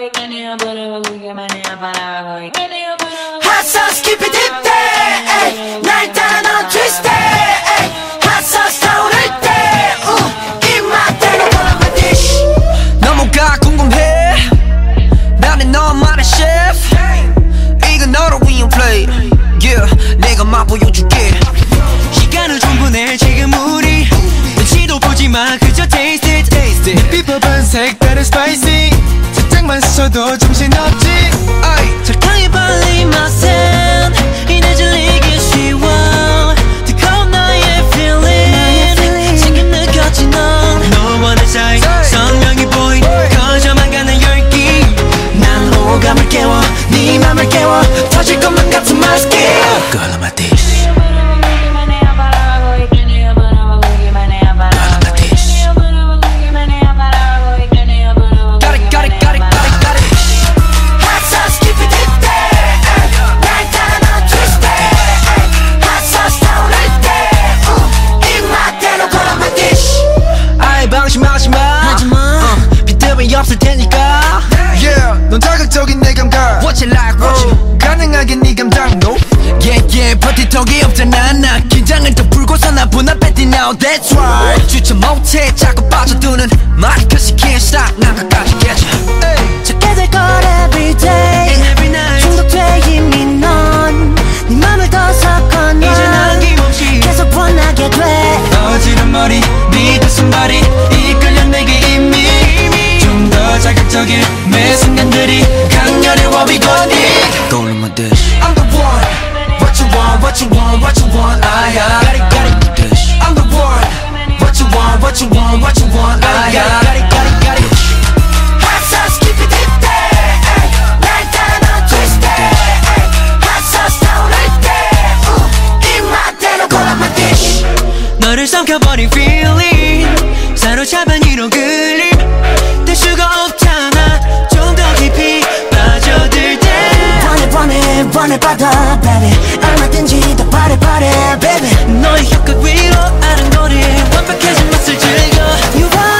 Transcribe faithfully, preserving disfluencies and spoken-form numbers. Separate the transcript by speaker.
Speaker 1: Hot sauce keep it deep day 날 따라 넌 twist day Hot sauce 타오를 때 입맛대로 골라 my dish
Speaker 2: 너무가 궁금해 나는 너만의 chef 이건 너를 위한 plate yeah 내가 맛보여줄게
Speaker 3: 시간은 충분해 지금 우리 눈치도 보지마 그저 taste it taste it
Speaker 4: 비법은 색다른 spicy 살짝만 스쳐도 정신없지
Speaker 3: 설탕이 발린 맛은 이내 질리기 쉬워 뜨거운 너의 feeling 지금 느꼈지 넌 너와 내 사이 선명히 보인 커져만 가는 열기
Speaker 1: 난 호감을 깨워 네 맘을 깨워 터질 것만 같은 맛있게
Speaker 2: Girl on my dish
Speaker 1: 방심하지마
Speaker 3: uh, 비틈이 없을 테니까
Speaker 4: Yeah 넌 자극적인 내 감각
Speaker 2: What you like what you
Speaker 4: 가능하게 네 감당 no
Speaker 2: Yeah yeah 버티턱이 없잖아 나 긴장을 더 풀고서 나 분한 뺐디 now that's right 주체 못해 자꾸 빠져드는 말 Cause you can't stop 난 끝까지 깨져
Speaker 1: 찾게 될 걸 everyday
Speaker 3: And every night
Speaker 1: 중독돼 이미 넌네 맘을 더 섞어 넌
Speaker 3: 이제 남김없이
Speaker 1: 계속 원하게 돼
Speaker 3: 어지런 머리 네 두 손발이 이끌려 내게 이미 좀 더 자극적인 매 순간들이 강렬해 what we gon' need
Speaker 2: Go on my dish
Speaker 1: I'm the one What you want what you want what you want I got it got it
Speaker 2: dish
Speaker 1: I'm the one What you want what you want what you want I got it got it got it Hot sauce keep it deep day 날 따라 넌 twist day Hot sauce 타오를 때 입맛대로 골라 my dish
Speaker 3: 너를 삼켜버린 feeling 사로잡은 이런 그림 뗄 수가 없잖아 좀 더 깊이 빠져들 때
Speaker 1: 원해 원해 원해 받아 baby 얼마든지 더 바래 바래 baby
Speaker 3: 너의 혀끝 위로 아른거리 완벽해진 맛을 즐겨
Speaker 1: You are